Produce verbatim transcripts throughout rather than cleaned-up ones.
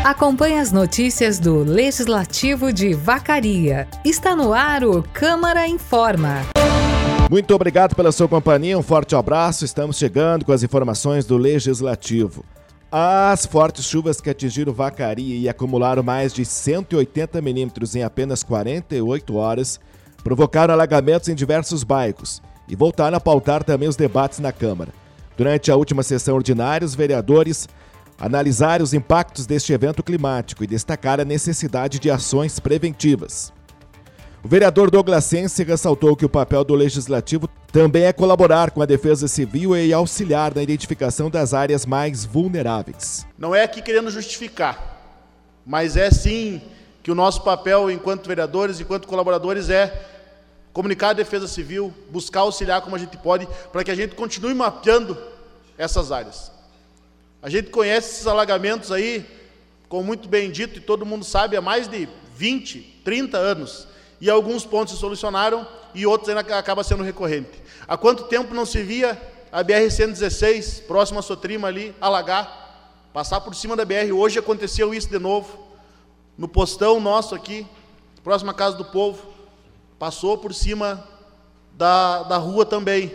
Acompanhe as notícias do Legislativo de Vacaria. Está no ar o Câmara Informa. Muito obrigado pela sua companhia, um forte abraço. Estamos chegando com as informações do Legislativo. As fortes chuvas que atingiram Vacaria e acumularam mais de cento e oitenta milímetros em apenas quarenta e oito horas provocaram alagamentos em diversos bairros e voltaram a pautar também os debates na Câmara. Durante a última sessão ordinária, os vereadores analisaram os impactos deste evento climático e destacaram a necessidade de ações preventivas. O vereador Douglas Sense ressaltou que o papel do Legislativo também é colaborar com a Defesa Civil e auxiliar na identificação das áreas mais vulneráveis. Não é aqui querendo justificar, mas é sim que o nosso papel enquanto vereadores, enquanto colaboradores é comunicar a Defesa Civil, buscar auxiliar como a gente pode, para que a gente continue mapeando essas áreas. A gente conhece esses alagamentos aí, como muito bem dito, e todo mundo sabe, há mais de vinte, trinta anos. E alguns pontos se solucionaram e outros ainda acabam sendo recorrentes. Há quanto tempo não se via a B R cento e dezesseis, próxima a Sotrima ali, alagar, passar por cima da B R? Hoje aconteceu isso de novo, no postão nosso aqui, próximo à Casa do Povo, passou por cima da, da rua também.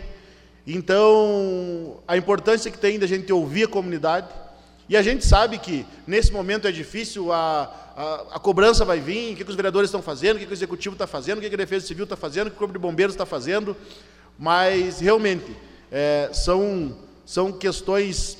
Então, a importância que tem da gente ouvir a comunidade, e a gente sabe que nesse momento é difícil, a, a, a cobrança vai vir, o que, que os vereadores estão fazendo, o que, que o Executivo está fazendo, o que, que a Defesa Civil está fazendo, o que o Corpo de Bombeiros está fazendo, mas realmente é, são, são questões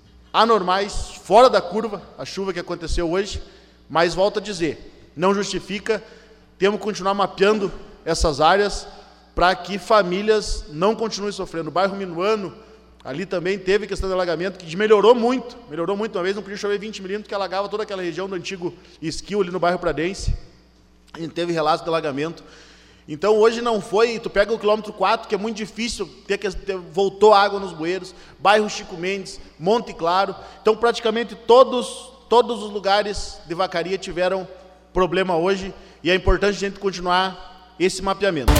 anormais, fora da curva, a chuva que aconteceu hoje, mas volto a dizer, não justifica, temos que continuar mapeando essas áreas, para que famílias não continuem sofrendo. O bairro Minuano, ali também teve questão de alagamento, que melhorou muito, melhorou muito, uma vez não podia chover vinte milímetros, que alagava toda aquela região do antigo Esquil, ali no bairro Pradense, a gente teve relatos de alagamento. Então hoje não foi, tu pega o quilômetro quatro, que é muito difícil, ter que, ter, voltou água nos bueiros, bairro Chico Mendes, Monte Claro, então praticamente todos, todos os lugares de Vacaria tiveram problema hoje, e é importante a gente continuar esse mapeamento.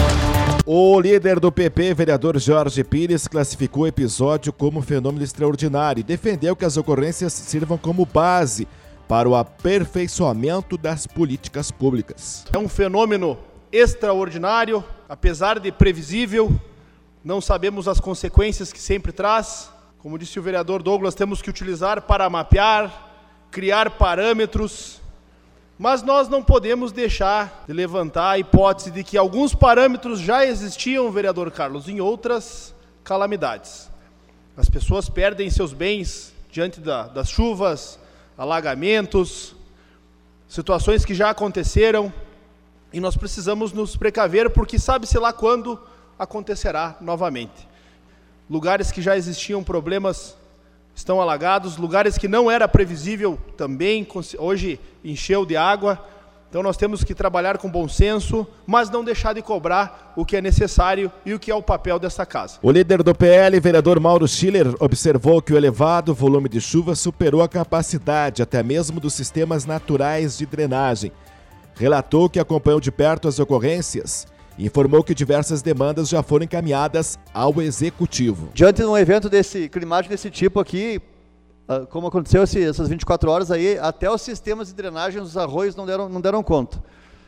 O líder do P P, vereador Jorge Pires, classificou o episódio como um fenômeno extraordinário e defendeu que as ocorrências sirvam como base para o aperfeiçoamento das políticas públicas. É um fenômeno extraordinário, apesar de previsível, não sabemos as consequências que sempre traz. Como disse o vereador Douglas, temos que utilizar para mapear, criar parâmetros, mas nós não podemos deixar de levantar a hipótese de que alguns parâmetros já existiam, vereador Carlos, em outras calamidades. As pessoas perdem seus bens diante da, das chuvas, alagamentos, situações que já aconteceram, e nós precisamos nos precaver, porque sabe-se lá quando acontecerá novamente. Lugares que já existiam problemas estão alagados, lugares que não era previsível também, hoje encheu de água. Então nós temos que trabalhar com bom senso, mas não deixar de cobrar o que é necessário e o que é o papel dessa casa. O líder do P L, vereador Mauro Schiller, observou que o elevado volume de chuva superou a capacidade até mesmo dos sistemas naturais de drenagem. Relatou que acompanhou de perto as ocorrências e informou que diversas demandas já foram encaminhadas ao Executivo. Diante de um evento desse, climático desse tipo aqui, como aconteceu essas vinte e quatro horas aí, até os sistemas de drenagem dos arroios não deram, não deram conta.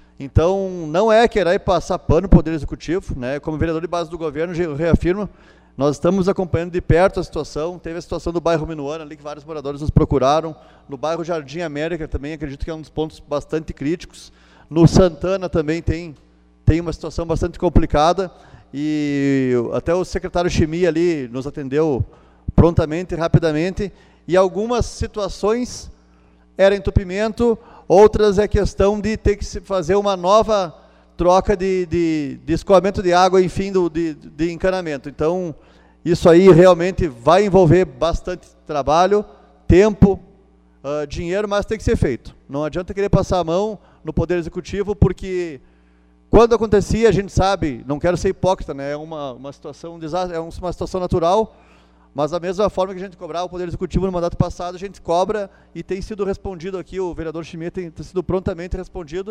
Então, não é querer passar pano no Poder Executivo, né? Como vereador de base do governo, eu reafirmo, nós estamos acompanhando de perto a situação. Teve a situação do bairro Minuano ali, que vários moradores nos procuraram, no bairro Jardim América também, acredito que é um dos pontos bastante críticos. No Santana também tem... tem uma situação bastante complicada, e até o secretário Chimia ali nos atendeu prontamente, rapidamente, e algumas situações era entupimento, outras é questão de ter que fazer uma nova troca de, de, de escoamento de água, enfim, do, de, de encanamento. Então, isso aí realmente vai envolver bastante trabalho, tempo, uh, dinheiro, mas tem que ser feito. Não adianta querer passar a mão no Poder Executivo, porque quando acontecia, a gente sabe, não quero ser hipócrita, né? É uma, uma situação, um desastre, é uma situação natural, mas da mesma forma que a gente cobrava o Poder Executivo no mandato passado, a gente cobra e tem sido respondido aqui, o vereador Chimia tem, tem sido prontamente respondido.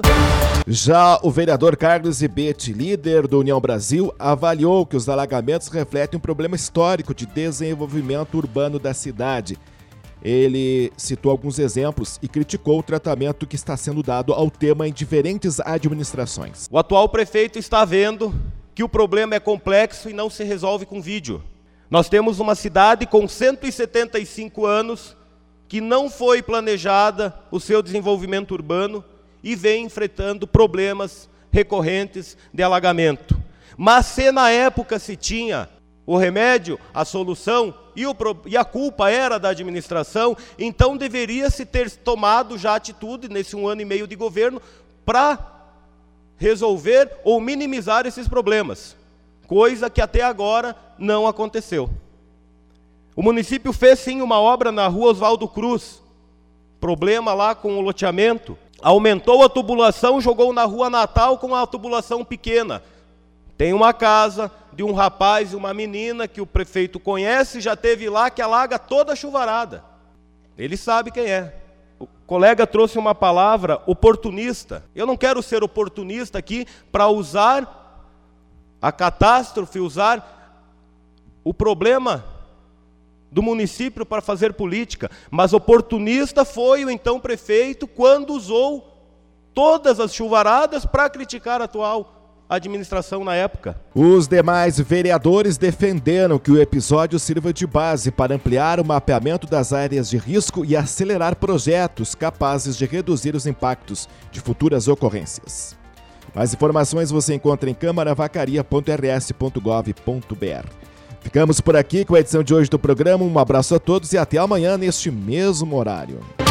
Já o vereador Carlos Ibete, líder do União Brasil, avaliou que os alagamentos refletem um problema histórico de desenvolvimento urbano da cidade. Ele citou alguns exemplos e criticou o tratamento que está sendo dado ao tema em diferentes administrações. O atual prefeito está vendo que o problema é complexo e não se resolve com vídeo. Nós temos uma cidade com cento e setenta e cinco anos que não foi planejada o seu desenvolvimento urbano e vem enfrentando problemas recorrentes de alagamento. Mas se na época se tinha o remédio, a solução e, o, e a culpa era da administração, então deveria-se ter tomado já atitude nesse um ano e meio de governo para resolver ou minimizar esses problemas, coisa que até agora não aconteceu. O município fez sim uma obra na rua Oswaldo Cruz, problema lá com o loteamento, aumentou a tubulação, jogou na rua Natal com a tubulação pequena. Tem uma casa de um rapaz e uma menina que o prefeito conhece, já teve lá, que alaga toda a chuvarada. Ele sabe quem é. O colega trouxe uma palavra, oportunista. Eu não quero ser oportunista aqui para usar a catástrofe, usar o problema do município para fazer política, mas oportunista foi o então prefeito quando usou todas as chuvaradas para criticar a atual administração na época. Os demais vereadores defenderam que o episódio sirva de base para ampliar o mapeamento das áreas de risco e acelerar projetos capazes de reduzir os impactos de futuras ocorrências. Mais informações você encontra em câmara vacaria ponto r s ponto gov ponto b r. Ficamos por aqui com a edição de hoje do programa. Um abraço a todos e até amanhã neste mesmo horário.